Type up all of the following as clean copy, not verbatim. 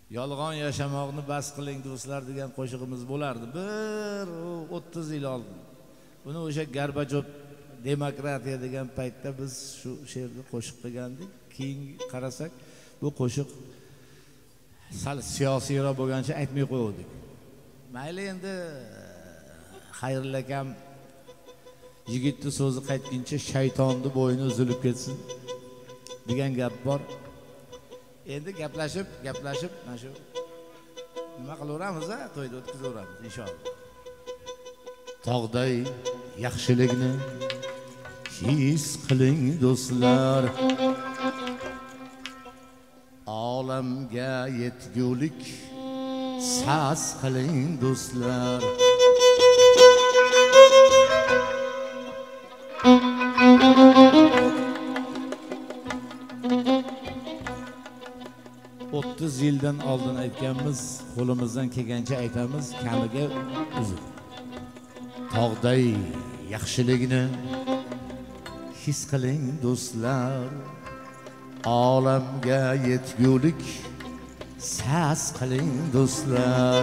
Yolg'on yashamoqni bas qiling do'stlar degan qo'shig'imiz bo'lardi. Bir 30 yil oldin. Buni o'sha Gorbachov demokratiya degan paytda biz shu she'rni qo'shiq qilgandik. Keyin qarasak, bu qo'shiq sal siyosiyroq bo'lgancha aytmay qo'ydik. Mayli endi Xayrilla akam yigitning so'zi qaytguncha shaytonni bo'yni uzilib ketsin degan gap bor. Endi gaplashib mana shu nima qilaveramiz, to'yda o'tkazaveramiz inshaalloh. Tog'day yaxshilikni his qiling do'stlar, olamga yetgulik sas qiling do'stlar. Yildan oldin aytganmiz, qo'limizdan kelgancha aytamiz, kamiga uzr. Tog'day yaxshilikni his qiling do'stlar, olamga yetgulik sas qiling do'stlar.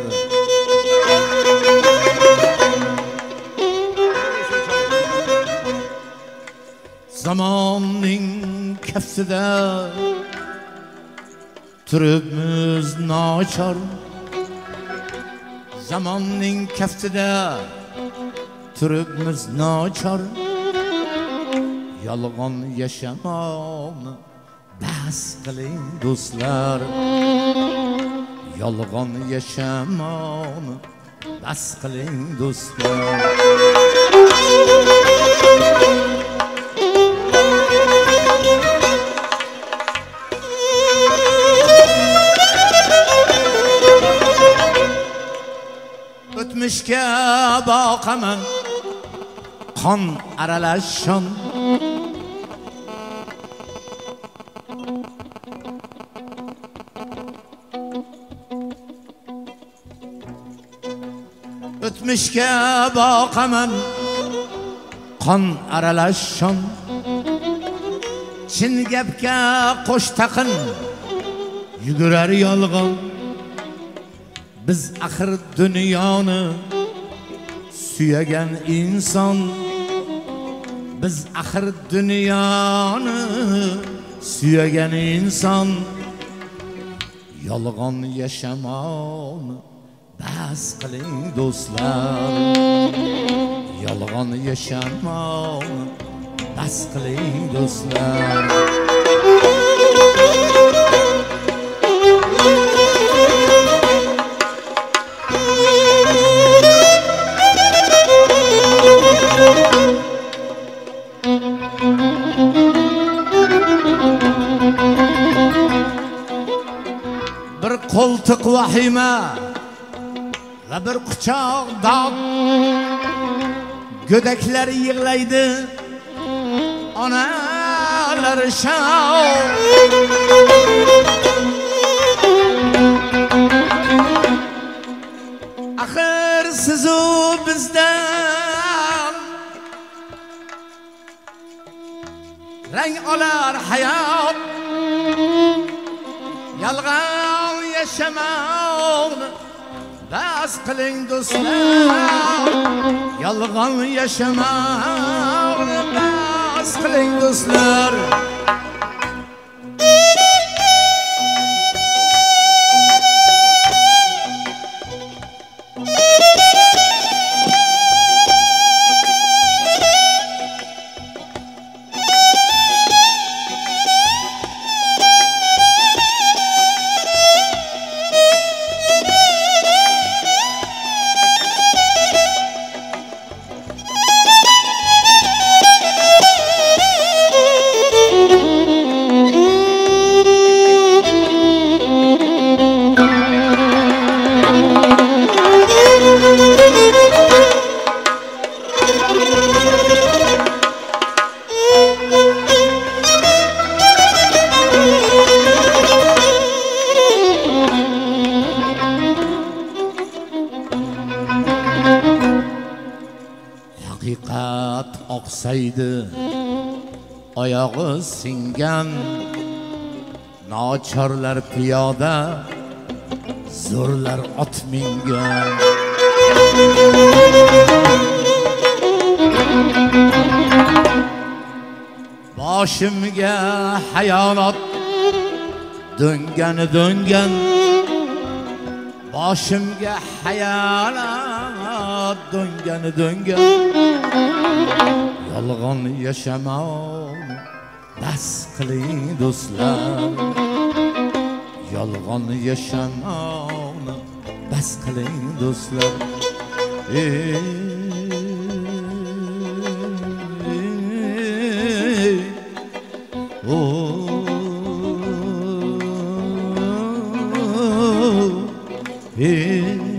Zamonning kaftida turibmiz nochor, zamonning kaftida turibmiz nochor. Yolg'on yashamoqni bas qiling do'stlar, yolg'on yashamoqni bas qiling do'stlar. O'tmishga boqaman qon aralashon, o'tmishga boqaman qon aralashon. Chin gapga qo'sh taqin yugurar yolg'on. Biz axir dunyoni suyagan inson, biz axir dunyoni suyagan inson. Yolg'on yashamoqni bas qiling do'stlar, yolg'on yashamoqni bas qiling do'stlar. Bir qo'ltiq vahima va bir quchoq dod, go'daklar yig'laydi, onalar shov. Axir sizu bizdan rang olar hayot. Yolg'on yashamoqni bas qiling do'stlar, yolg'on yashamoqni bas qiling do'stlar. Haqiqat oqsaydi oyog'i singan, nochorlar piyoda zo'rlar ot mingan. Boshimga hayolot döngan boshimga hayolot döngan yolg'on yashamoq bas qiling do'stlar, yolg'on yashamoqni bas qiling do'stlar. Oh,